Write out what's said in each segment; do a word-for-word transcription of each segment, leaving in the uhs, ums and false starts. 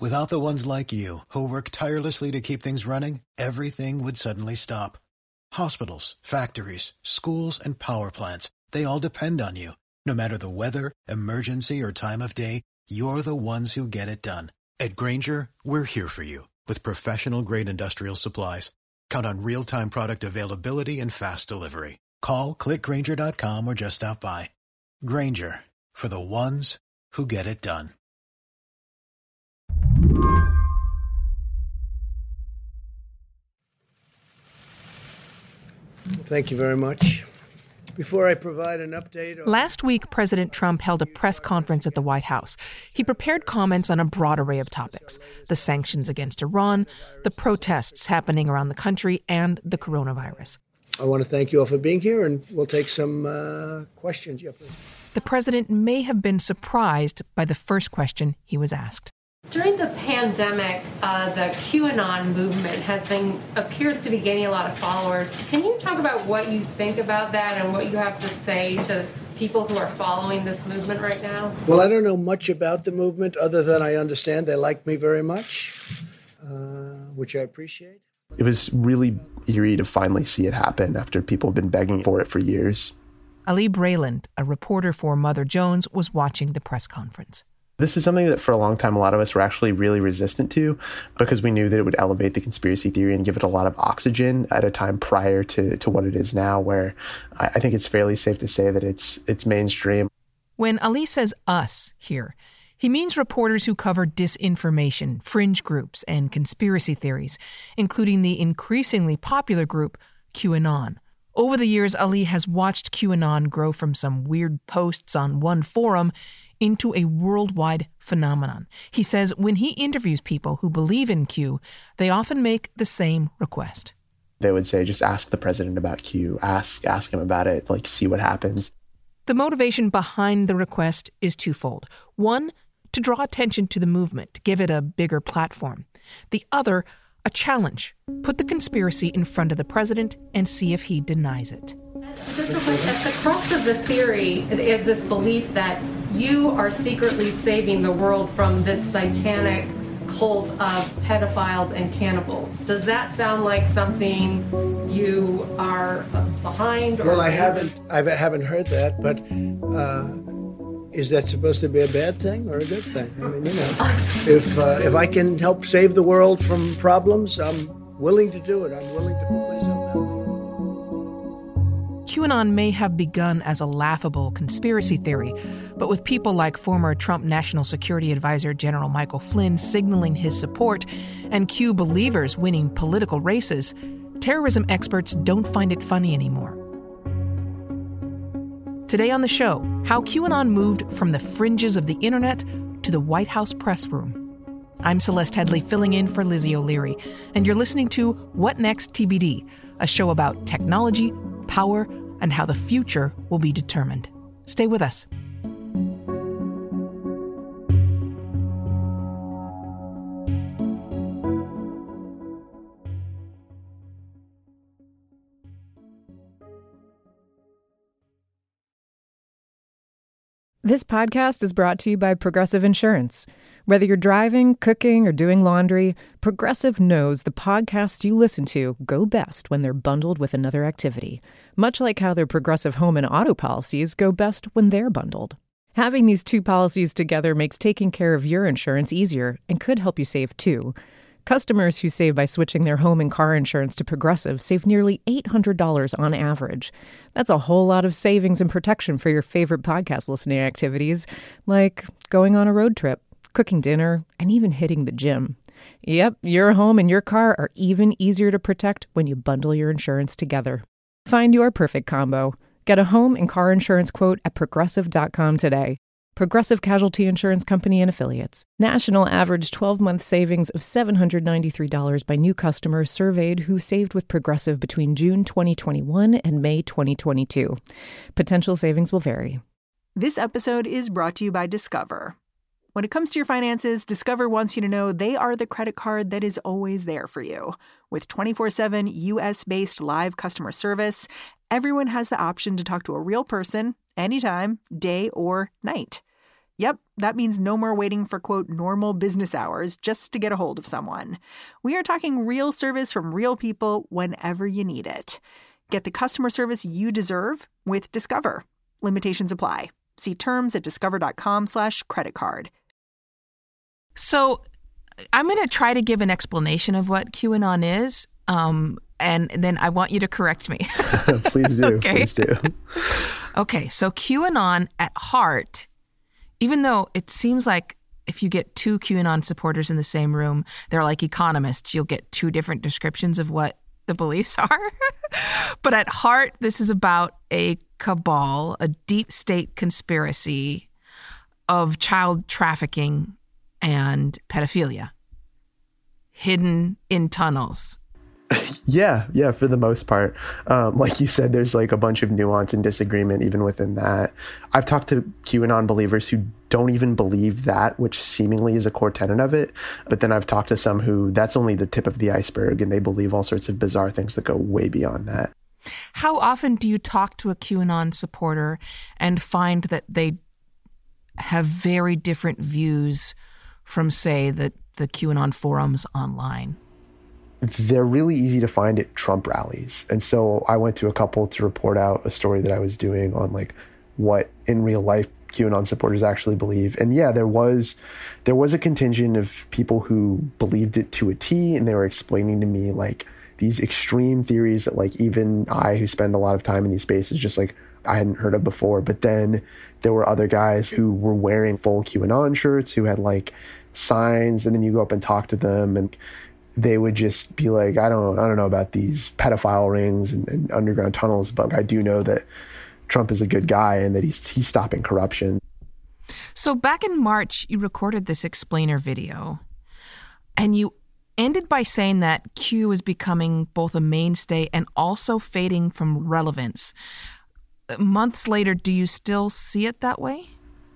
Without the ones like you, who work tirelessly to keep things running, everything would suddenly stop. Hospitals, factories, schools, and power plants, they all depend on you. No matter the weather, emergency, or time of day, you're the ones who get it done. At Grainger, we're here for you with professional-grade industrial supplies. Count on real-time product availability and fast delivery. Call, click Grainger dot com, or just stop by. Grainger, for the ones who get it done. Thank you very much. Before I provide an update... On- Last week, President Trump held a press conference at the White House. He prepared comments on a broad array of topics: the sanctions against Iran, the protests happening around the country, and the coronavirus. I want to thank you all for being here, and we'll take some uh, questions. Yeah, please. The president may have been surprised by the first question he was asked. During the pandemic, uh, the QAnon movement has been appears to be gaining a lot of followers. Can you talk about what you think about that and what you have to say to people who are following this movement right now? Well, I don't know much about the movement other than I understand they like me very much, uh, which I appreciate. It was really eerie to finally see it happen after people have been begging for it for years. Ali Brayland, a reporter for Mother Jones, was watching the press conference. This is something that for a long time, a lot of us were actually really resistant to because we knew that it would elevate the conspiracy theory and give it a lot of oxygen at a time prior to, to what it is now, where I, I think it's fairly safe to say that it's it's mainstream. When Ali says us here, he means reporters who cover disinformation, fringe groups, and conspiracy theories, including the increasingly popular group QAnon. Over the years, Ali has watched QAnon grow from some weird posts on one forum into a worldwide phenomenon. He says when he interviews people who believe in Q, they often make the same request. They would say, just ask the president about Q, ask ask him about it, like see what happens. The motivation behind the request is twofold. One, to draw attention to the movement, to give it a bigger platform. The other, a challenge. Put the conspiracy in front of the president and see if he denies it. Just real quick, at the crux of the theory is this belief that you are secretly saving the world from this satanic cult of pedophiles and cannibals. Does that sound like something you are behind? Or well, I haven't, I haven't heard that, but uh, is that supposed to be a bad thing or a good thing? I mean, you know, if uh, if I can help save the world from problems, I'm willing to do it. I'm willing to put myself out there. QAnon may have begun as a laughable conspiracy theory, but with people like former Trump National Security Advisor General Michael Flynn signaling his support and Q believers winning political races, terrorism experts don't find it funny anymore. Today on the show, how QAnon moved from the fringes of the internet to the White House press room. I'm Celeste Headley, filling in for Lizzie O'Leary, and you're listening to What Next T B D, a show about technology, power, and how the future will be determined. Stay with us. This podcast is brought to you by Progressive Insurance. Whether you're driving, cooking, or doing laundry, Progressive knows the podcasts you listen to go best when they're bundled with another activity, much like how their Progressive home and auto policies go best when they're bundled. Having these two policies together makes taking care of your insurance easier and could help you save too. Customers who save by switching their home and car insurance to Progressive save nearly eight hundred dollars on average. That's a whole lot of savings and protection for your favorite podcast listening activities, like going on a road trip, cooking dinner, and even hitting the gym. Yep, your home and your car are even easier to protect when you bundle your insurance together. Find your perfect combo. Get a home and car insurance quote at progressive dot com today. Progressive Casualty Insurance Company and Affiliates. National average twelve-month savings of seven hundred ninety-three dollars by new customers surveyed who saved with Progressive between June twenty twenty-one and May twenty twenty-two. Potential savings will vary. This episode is brought to you by Discover. When it comes to your finances, Discover wants you to know they are the credit card that is always there for you. With twenty-four seven U S-based live customer service, everyone has the option to talk to a real person anytime, day or night. Yep, that means no more waiting for, quote, normal business hours just to get a hold of someone. We are talking real service from real people whenever you need it. Get the customer service you deserve with Discover. Limitations apply. See terms at discover.com slash credit card. So I'm going to try to give an explanation of what QAnon is, um, and then I want you to correct me. Please do. Okay. Please do. Okay, so QAnon at heart, even though it seems like if you get two QAnon supporters in the same room, they're like economists, you'll get two different descriptions of what the beliefs are. But at heart, this is about a cabal, a deep state conspiracy of child trafficking and pedophilia hidden in tunnels. Yeah, yeah, for the most part. Um, like you said, there's like a bunch of nuance and disagreement even within that. I've talked to QAnon believers who don't even believe that, which seemingly is a core tenet of it. But then I've talked to some who that's only the tip of the iceberg, and they believe all sorts of bizarre things that go way beyond that. How often do you talk to a QAnon supporter and find that they have very different views from, say, the, the QAnon forums online? They're really easy to find at Trump rallies. And so I went to a couple to report out a story that I was doing on like what in real life QAnon supporters actually believe. And yeah, there was there was a contingent of people who believed it to a T, and they were explaining to me like these extreme theories that like even I, who spend a lot of time in these spaces, just like I hadn't heard of before. But then there were other guys who were wearing full QAnon shirts, who had like signs, and then you go up and talk to them, and they would just be like, I don't I don't know about these pedophile rings and, and underground tunnels, but I do know that Trump is a good guy and that he's he's stopping corruption. So back in March, you recorded this explainer video, and you ended by saying that Q is becoming both a mainstay and also fading from relevance. Months later, do you still see it that way?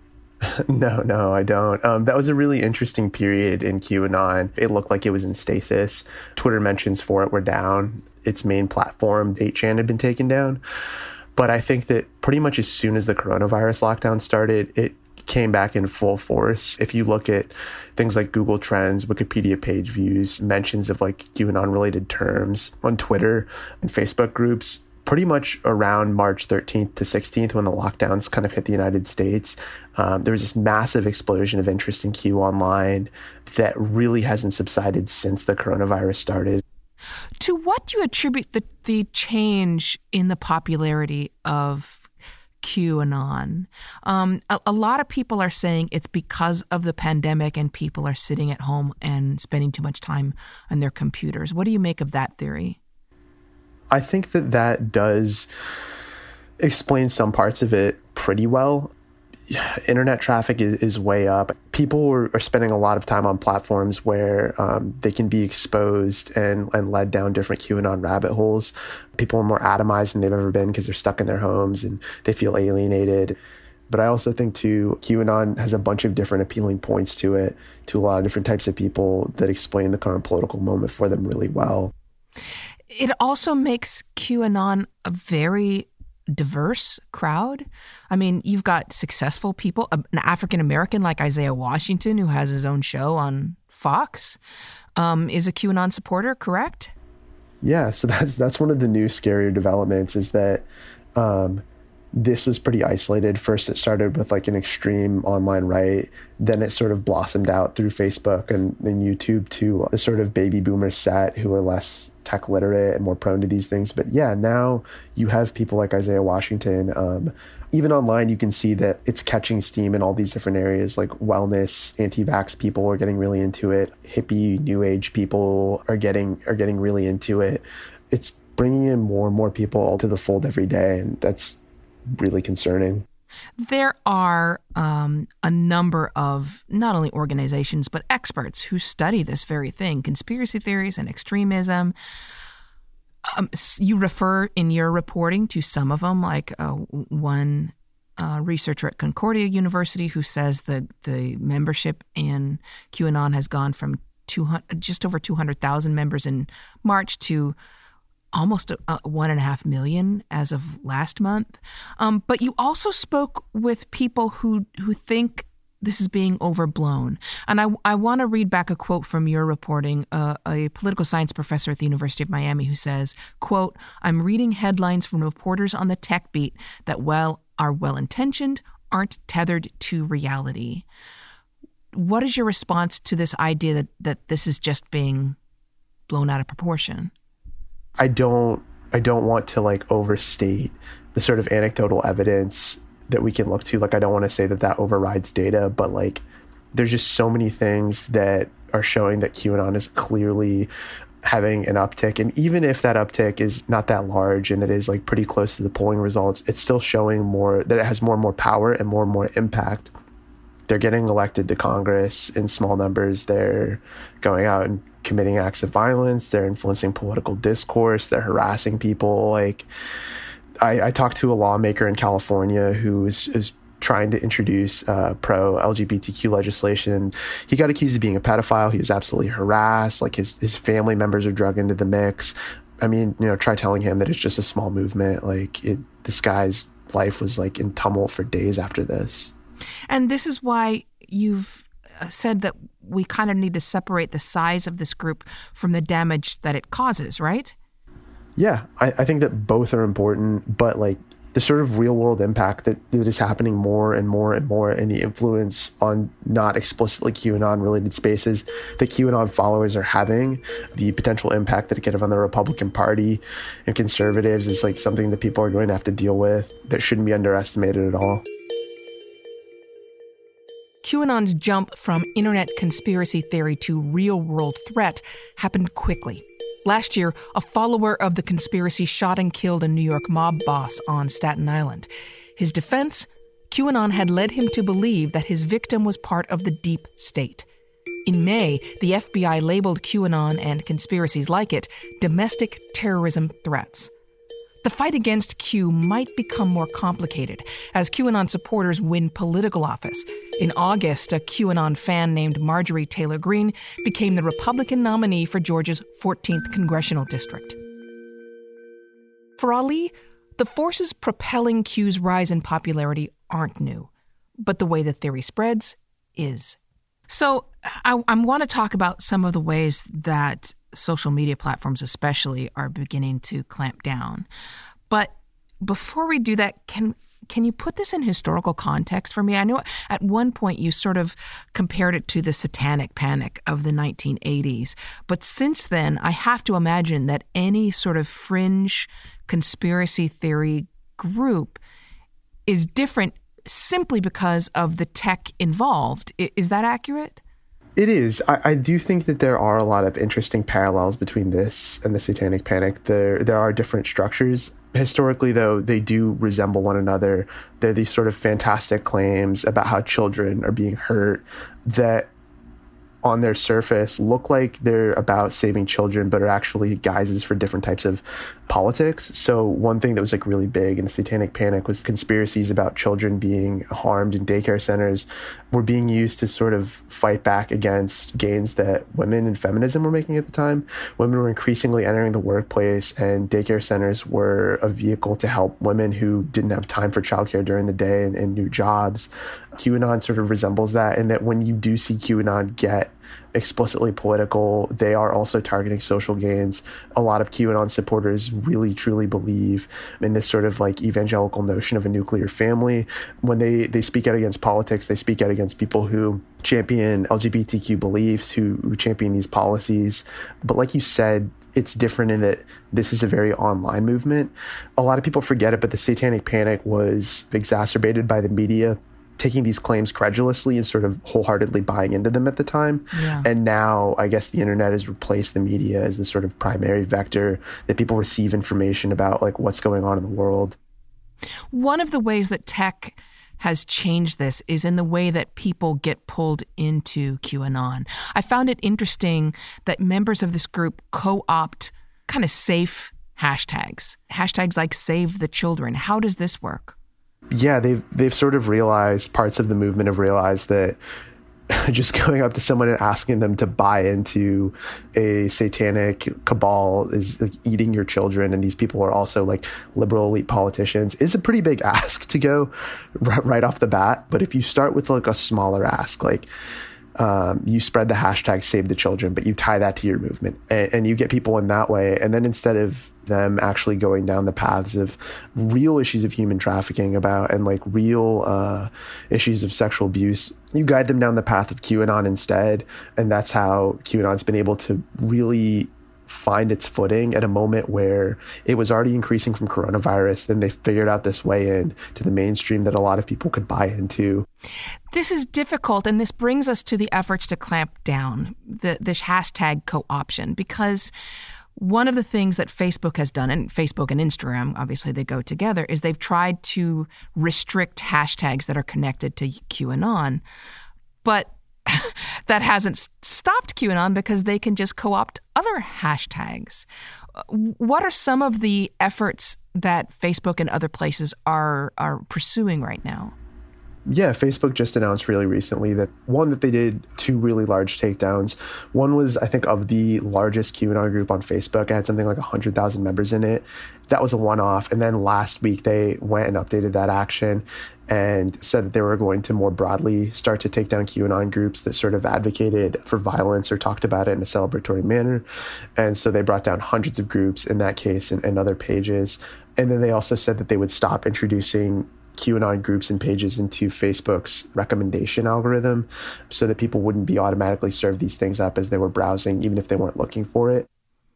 No, no, I don't. Um, that was a really interesting period in QAnon. It looked like it was in stasis. Twitter mentions for it were down. Its main platform, eight chan, had been taken down. But I think that pretty much as soon as the coronavirus lockdown started, it came back in full force. If you look at things like Google Trends, Wikipedia page views, mentions of like QAnon-related terms on Twitter and Facebook groups, pretty much around March thirteenth to sixteenth, when the lockdowns kind of hit the United States, um, there was this massive explosion of interest in Q online that really hasn't subsided since the coronavirus started. To what do you attribute the, the change in the popularity of QAnon? Um, a, a lot of people are saying it's because of the pandemic and people are sitting at home and spending too much time on their computers. What do you make of that theory? I think that that does explain some parts of it pretty well. Internet traffic is, is way up. People are, are spending a lot of time on platforms where um, they can be exposed and, and led down different QAnon rabbit holes. People are more atomized than they've ever been because they're stuck in their homes and they feel alienated. But I also think, too, QAnon has a bunch of different appealing points to it, to a lot of different types of people that explain the current political moment for them really well. It also makes QAnon a very diverse crowd. I mean, you've got successful people, an African-American like Isaiah Washington, who has his own show on Fox, um, is a QAnon supporter, correct? Yeah, so that's that's one of the new scarier developments is that um, this was pretty isolated. First, it started with like an extreme online right. Then it sort of blossomed out through Facebook and, and YouTube to a sort of baby boomer set who are less tech literate and more prone to these things. But yeah, now you have people like Isaiah Washington. Um, even online, you can see that it's catching steam in all these different areas, like wellness, anti-vax people are getting really into it. Hippie, new age people are getting are getting really into it. It's bringing in more and more people to the fold every day, and that's really concerning. There are um, a number of not only organizations, but experts who study this very thing, conspiracy theories and extremism. Um, you refer in your reporting to some of them, like uh, one uh, researcher at Concordia University who says that the membership in QAnon has gone from two hundred, just over two hundred thousand members in March to almost a, a one and a half million as of last month. Um, but you also spoke with people who who think this is being overblown. And I, I want to read back a quote from your reporting, uh, a political science professor at the University of Miami who says, quote, "I'm reading headlines from reporters on the tech beat that, while are well-intentioned, aren't tethered to reality." What is your response to this idea that, that this is just being blown out of proportion? I don't I don't want to like overstate the sort of anecdotal evidence that we can look to. Like, I don't want to say that that overrides data, but like there's just so many things that are showing that QAnon is clearly having an uptick. And even if that uptick is not that large and that is like pretty close to the polling results, it's still showing more, that it has more and more power and more and more impact. They're getting elected to Congress in small numbers. They're going out and committing acts of violence. They're influencing political discourse. They're harassing people. Like, I, I talked to a lawmaker in California who is, is trying to introduce uh, pro-L G B T Q legislation. He got accused of being a pedophile. He was absolutely harassed. Like, his, his family members are dragged into the mix. I mean, you know, try telling him that it's just a small movement. Like, it, this guy's life was like in tumult for days after this. And this is why you've said that we kind of need to separate the size of this group from the damage that it causes, right? Yeah, I, I think that both are important, but like the sort of real world impact that, that is happening more and more and more, and the influence on not explicitly QAnon related spaces that QAnon followers are having, the potential impact that it could have on the Republican Party and conservatives is like something that people are going to have to deal with that shouldn't be underestimated at all. QAnon's jump from internet conspiracy theory to real-world threat happened quickly. Last year, a follower of the conspiracy shot and killed a New York mob boss on Staten Island. His defense? QAnon had led him to believe that his victim was part of the deep state. In May, the F B I labeled QAnon and conspiracies like it domestic terrorism threats. The fight against Q might become more complicated as QAnon supporters win political office. In August, a QAnon fan named Marjorie Taylor Greene became the Republican nominee for Georgia's fourteenth congressional district. For Ali, the forces propelling Q's rise in popularity aren't new, but the way the theory spreads is. So I, I want to talk about some of the ways that social media platforms especially are beginning to clamp down. But before we do that, can can you put this in historical context for me? I know at one point you sort of compared it to the satanic panic of the nineteen eighties. But since then, I have to imagine that any sort of fringe conspiracy theory group is different simply because of the tech involved. Is that accurate? It is. I, I do think that there are a lot of interesting parallels between this and the Satanic Panic. There there are different structures. Historically, though, they do resemble one another. They're these sort of fantastic claims about how children are being hurt that on their surface look like they're about saving children, but are actually guises for different types of politics. So one thing that was like really big in the Satanic Panic was conspiracies about children being harmed in daycare centers were being used to sort of fight back against gains that women and feminism were making at the time. Women were increasingly entering the workplace, and daycare centers were a vehicle to help women who didn't have time for childcare during the day and, and new jobs. QAnon sort of resembles that, in that when you do see QAnon get explicitly political, they are also targeting social gains. A lot of QAnon supporters really truly believe in this sort of like evangelical notion of a nuclear family. When they, they speak out against politics, they speak out against people who champion L G B T Q beliefs, who, who champion these policies. But like you said, it's different in that this is a very online movement. A lot of people forget it, but the Satanic Panic was exacerbated by the media taking these claims credulously and sort of wholeheartedly buying into them at the time. Yeah. And now I guess the internet has replaced the media as the sort of primary vector that people receive information about like what's going on in the world. One of the ways that tech has changed this is in the way that people get pulled into QAnon. I found it interesting that members of this group co-opt kind of safe hashtags, hashtags like Save the Children. How does this work? Yeah, they've they've sort of realized, parts of the movement have realized that just going up to someone and asking them to buy into a satanic cabal is like eating your children, and these people are also like liberal elite politicians, is a pretty big ask to go r- right off the bat. But if you start with like a smaller ask, like um, you spread the hashtag Save the Children, but you tie that to your movement, and, and you get people in that way. And then instead of them actually going down the paths of real issues of human trafficking about and like real uh, issues of sexual abuse, you guide them down the path of QAnon instead. And that's how QAnon's been able to really find its footing at a moment where it was already increasing from coronavirus. Then they figured out this way in to the mainstream that a lot of people could buy into. This is difficult, and this brings us to the efforts to clamp down the, this hashtag co-option, because one of the things that Facebook has done, and Facebook and Instagram, obviously they go together, is they've tried to restrict hashtags that are connected to QAnon. But that hasn't stopped QAnon because they can just co-opt other hashtags. What are some of the efforts that Facebook and other places are are pursuing right now? Yeah, Facebook just announced really recently that, one, that they did two really large takedowns. One was, I think, of the largest QAnon group on Facebook. It had something like one hundred thousand members in it. That was a one-off. And then last week, they went and updated that action and said that they were going to more broadly start to take down QAnon groups that sort of advocated for violence or talked about it in a celebratory manner. And so they brought down hundreds of groups in that case and, and other pages. And then they also said that they would stop introducing QAnon groups and pages into Facebook's recommendation algorithm so that people wouldn't be automatically served these things up as they were browsing, even if they weren't looking for it.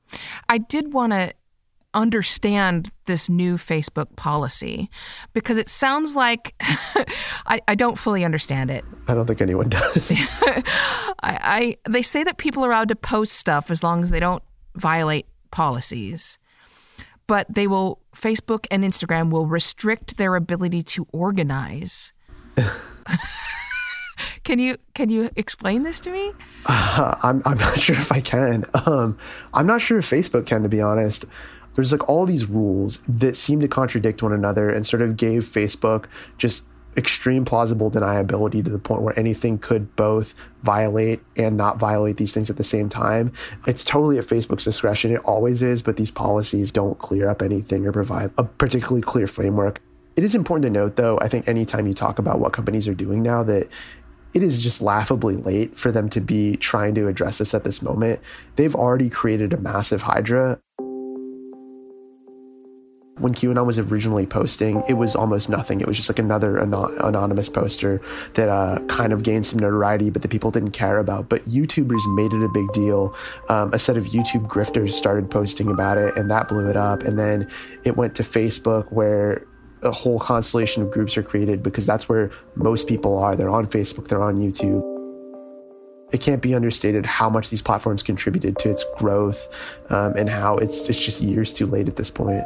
I did want to understand this new Facebook policy because it sounds like I, I don't fully understand it. I don't think anyone does. I, I they say that people are allowed to post stuff as long as they don't violate policies. But they will, Facebook and Instagram will restrict their ability to organize. Can you can you explain this to me? Uh, I'm I'm not sure if I can. Um, I'm not sure if Facebook can, to be honest. There's like all these rules that seem to contradict one another and sort of gave Facebook just extreme plausible deniability to the point where anything could both violate and not violate these things at the same time. It's totally at Facebook's discretion. It always is, but these policies don't clear up anything or provide a particularly clear framework. It is important to note, though, I think anytime you talk about what companies are doing now, that it is just laughably late for them to be trying to address this at this moment. They've already created a massive hydra. When QAnon was originally posting, it was almost nothing. It was just like another anon- anonymous poster that uh, kind of gained some notoriety, but the people didn't care about. But YouTubers made it a big deal. Um, a set of YouTube grifters started posting about it, and that blew it up. And then it went to Facebook, where a whole constellation of groups are created because that's where most people are. They're on Facebook, they're on YouTube. It can't be understated how much these platforms contributed to its growth um, and how it's, it's just years too late at this point.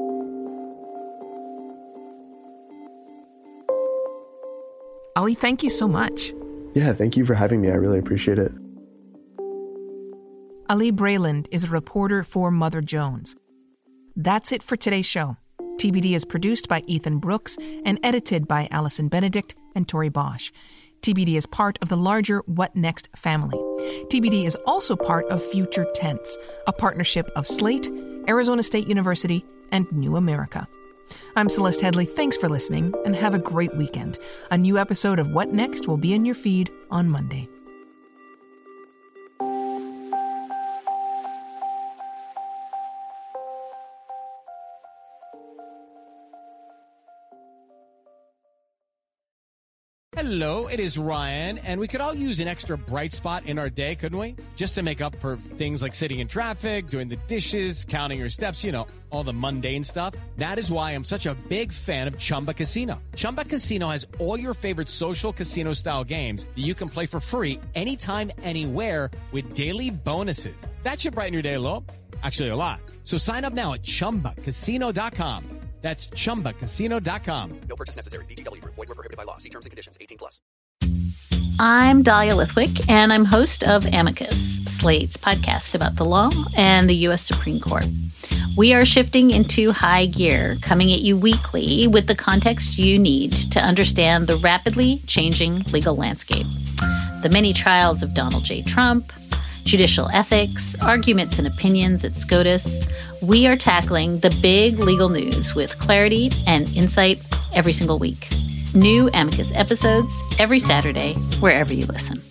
Ali, thank you so much. Yeah, thank you for having me. I really appreciate it. Ali Breland is a reporter for Mother Jones. That's it for today's show. T B D is produced by Ethan Brooks and edited by Allison Benedict and Tori Bosch. T B D is part of the larger What Next family. T B D is also part of Future Tense, a partnership of Slate, Arizona State University, and New America. I'm Celeste Headley. Thanks for listening, and have a great weekend. A new episode of What Next will be in your feed on Monday. Hello, it is Ryan, and we could all use an extra bright spot in our day, couldn't we? Just to make up for things like sitting in traffic, doing the dishes, counting your steps, you know, all the mundane stuff. That is why I'm such a big fan of Chumba Casino. Chumba Casino has all your favorite social casino-style games that you can play for free anytime, anywhere with daily bonuses. That should brighten your day a little. Actually, a lot. So sign up now at chumba casino dot com. That's chumba casino dot com. No purchase necessary. V G W Group. Void where prohibited by law. See terms and conditions. eighteen plus. I'm Dahlia Lithwick, and I'm host of Amicus, Slate's podcast about the law and the U S Supreme Court. We are shifting into high gear, coming at you weekly with the context you need to understand the rapidly changing legal landscape. the many trials of Donald J. Trump, judicial ethics, arguments and opinions at SCOTUS. We are tackling the big legal news with clarity and insight every single week. New Amicus episodes every Saturday, wherever you listen.